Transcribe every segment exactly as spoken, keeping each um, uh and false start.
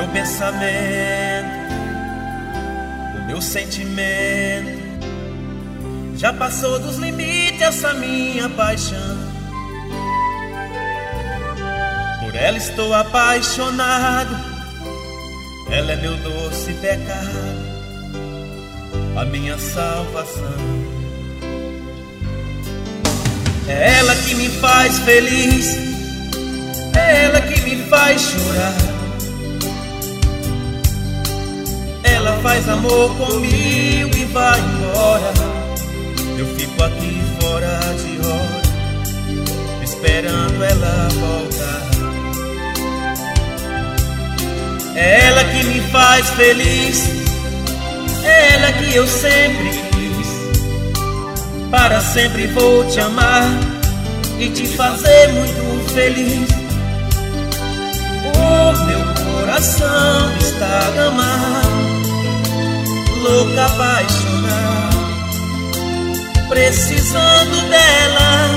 pensamento, o meu sentimento já passou dos limites essa minha paixão. Por ela estou apaixonado, ela é meu doce pecado, a minha salvação. É ela que me faz feliz, é ela que me faz chorar. Ela faz amor comigo e vai embora. Eu fico aqui fora de hora, esperando ela voltar. É ela que me faz feliz, é ela que eu sempre quis. Para sempre vou te amar e te fazer muito feliz. O meu coração está gamado, louca, apaixonada, precisando dela.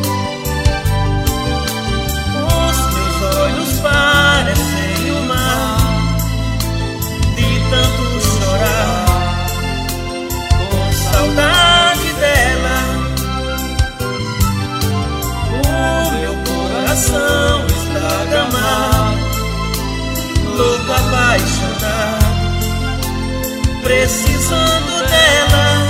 Os meus olhos parecem o mar, de tanto chorar, com saudade dela. O meu coração está gamado, louco, apaixonado, precisando dela.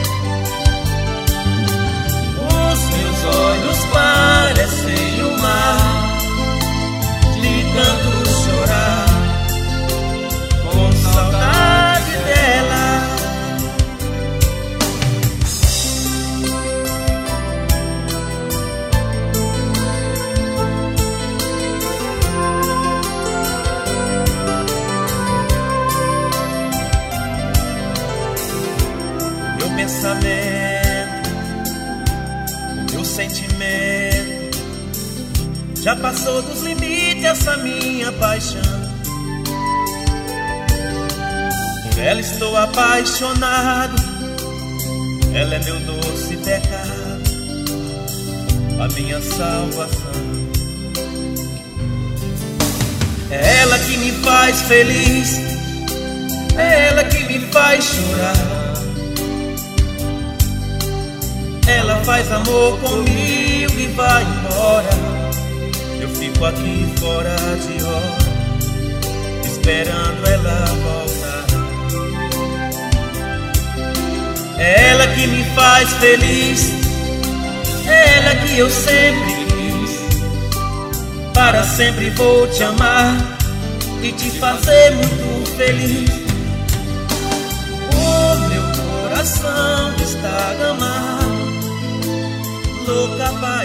Os meus olhos parecem o mar, de tanto chorar, com saudade dela. Pensamento, o meu sentimento já passou dos limites essa minha paixão. Por ela estou apaixonado, ela é meu doce pecado, a minha salvação. É ela que me faz feliz, é ela que me faz chorar. Ela faz amor comigo e vai embora. Eu fico aqui fora de hora, esperando ela voltar. É ela que me faz feliz, é ela que eu sempre quis. Para sempre vou te amar e te fazer muito feliz. O meu coração está gamado, louca, apaixonada,